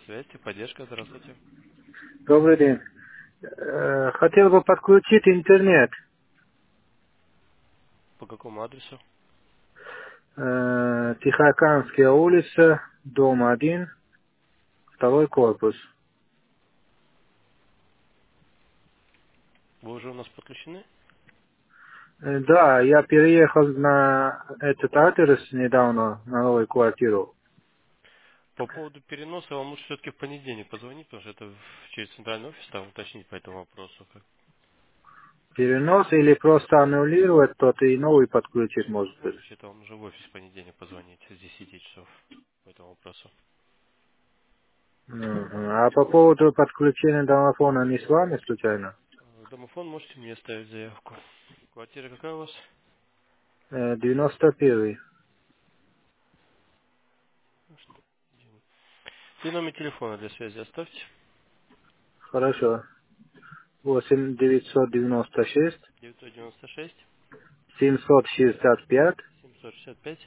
Связь, поддержка, здравствуйте. Добрый день. Хотел бы подключить интернет. По какому адресу? Тихоокеанская улица, дом 1, второй корпус. Вы уже у нас подключены? Да, я переехал на этот адрес недавно, на новую квартиру. По поводу переноса вам лучше все-таки в понедельник позвонить, потому что это через центральный офис, там уточнить по этому вопросу. Перенос или просто аннулировать тот и новый подключить может быть. Лучше это вам уже в офис в понедельник позвонить с 10 часов по этому вопросу. Мгм. А по поводу подключения домофона не с вами случайно? Домофон можете мне оставить заявку. Квартира какая у вас? 91. И номер телефона для связи оставьте. Хорошо. 8 996 996 765 765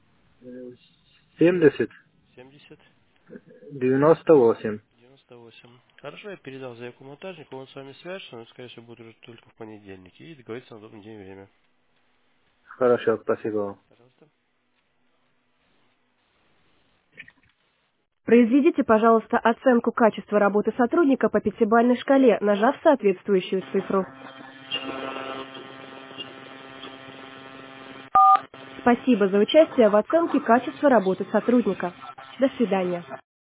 70 70 98. 98. Хорошо, я передал заявку монтажнику, он с вами свяжется, но, скорее всего, будет уже только в понедельник. И договориться на удобный день и время. Хорошо, спасибо вам. Пожалуйста. Произведите, пожалуйста, оценку качества работы сотрудника по пятибалльной шкале, нажав соответствующую цифру. Спасибо за участие в оценке качества работы сотрудника. До свидания.